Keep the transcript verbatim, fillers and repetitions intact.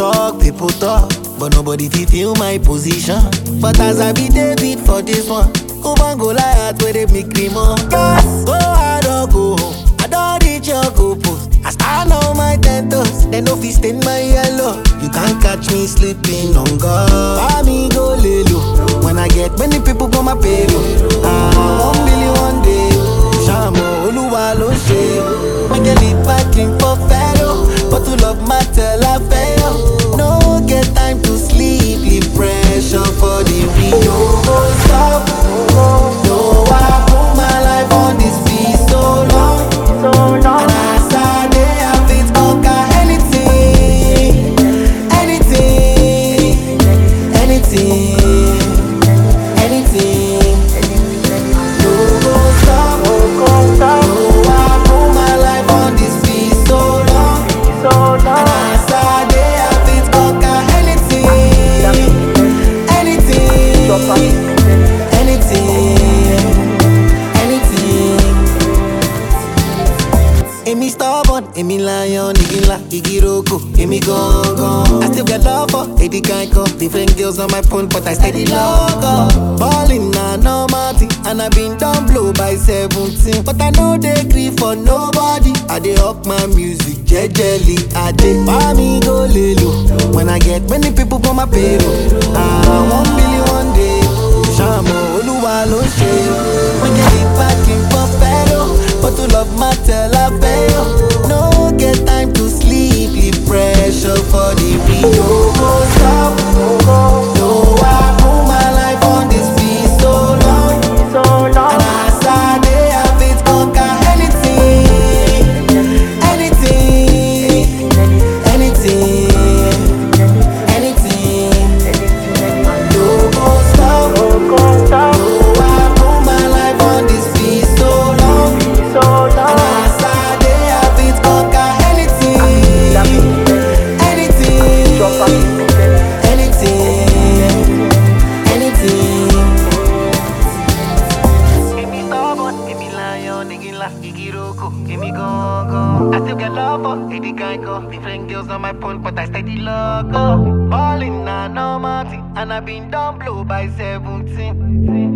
talk, people talk, but nobody fit feel my position. But as I be David for this one, who want go lie where they make me more? Yes, go hard or go home. I don't reach your goal post. I stand on my ten toes, they no fit stain my yellow. You can't catch me sleeping on God. Buy me go lay low. When I get many people for my payroll. Ah, one billion one day. Shamo Oluwa lo ṣe. Make a leap back in for Pharaoh, but to love matter la fail. No get time to sleep, leave pressure for the real. No stop, no I put my life on this beat so long, so long. And as I dey, I fit conquer anything, anything, anything, anything. No go stop, no I put my life on this beat so long, so long. And as I dey, I fit conquer anything, anything, anything, anything. Emi stubborn, Emi lion, Igila, Igiroko, Emi gone, gone. I still get love for Eddie Geico. Different girls on my phone, but I steady logo. Ballin' na normal thing, and I been down blow by seventeen. But I know they grieve for nobody. I dey up my music, jejely. I dey buy me go lay low. When I get many people for my payroll. Ah, one billion one day. Shamo Oluwa lo ṣe. When you leave back in for Pharaoh, but to love matter la fail. No get time to sleep, leave pressure for the real. No go stop, no I put my life on this beat so long, so long. And as I dey, I fit conquer anything, anything, anything, anything. No go stop, no I put my life on this beat so long, so long. And as I dey, I fit conquer anything, anything, anything. Emi stubborn, Emi lion, Igila, Igiroko, Emi gone, gone. I still get love for Eddie Geico. Different girls on my phone, but I steady logo. Ballin' na normal thing, and I been down blow by seventeen.